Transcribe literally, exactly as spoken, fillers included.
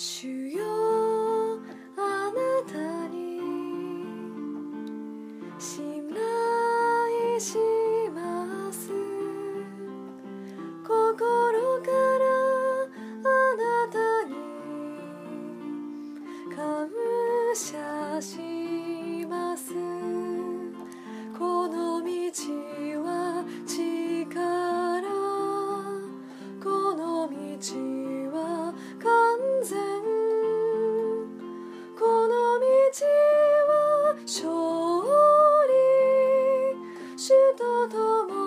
主よあなたに信頼します心からあなたに感謝しますこの道は力この道は完全この道は勝利主と共